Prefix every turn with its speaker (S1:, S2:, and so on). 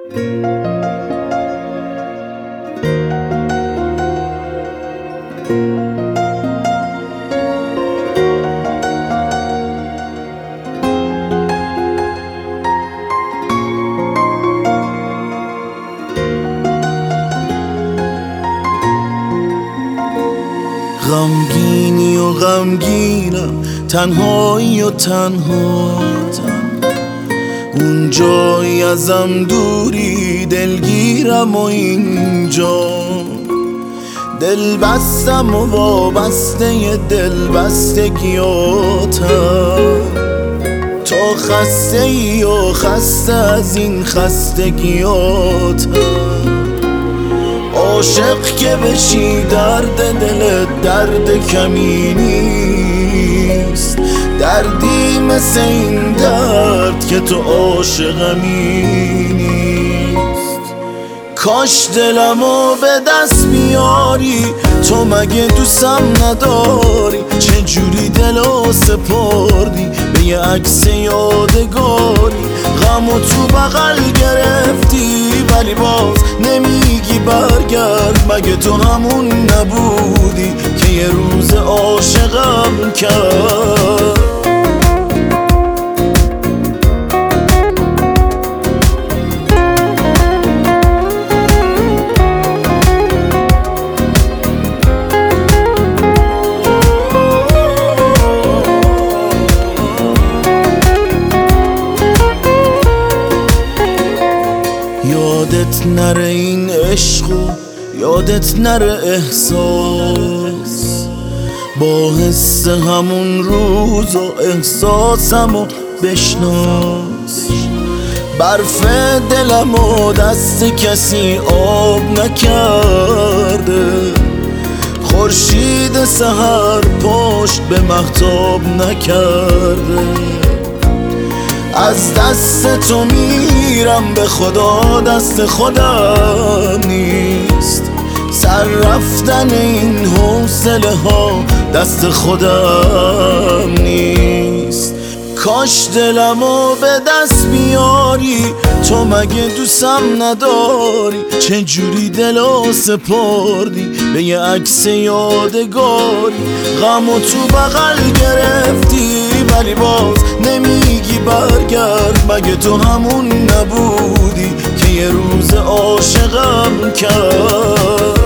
S1: غمگینی و غمگینم، تنهایی و تنها، اون جایی ازم دوری دلگیرم و اینجا دل بستم و وابسته دل بستگیاتم. تو خسته ای و خسته از این خستگیاتم. عاشق که بشی درد دلت درد کمی نیست، دردی مثل این درد که تو عاشقمی نیست. کاش دلمو به دست بیاری، تو مگه دوستم نداری؟ چجوری دلو سپردی به یه عکس یادگاری؟ غمو تو بغل گرفتی ولی باز نمیگی برگرد. مگه تو همون نبودی که یه روز عاشقم کرد؟ یادت نره این عشق و یادت نره احساس، با حس همون روز و احساسمو بشناس. برف دلمو دست کسی آب نکرده، خورشید سحر پشت به مهتاب نکرده. از دست تو میرم به خدا، دست خودم نیست. سر رفتن این حوصله ها دست خودم نیست. کاش دلمو به دست بیاری، تو مگه دوستم نداری؟ چجوری دلو سپردی به یه عکس یادگاری؟ غمو تو بغل گرفتی ولی باز نمیگی برگرد. مگه تو همون نبودی که یه روز عاشقم کرد؟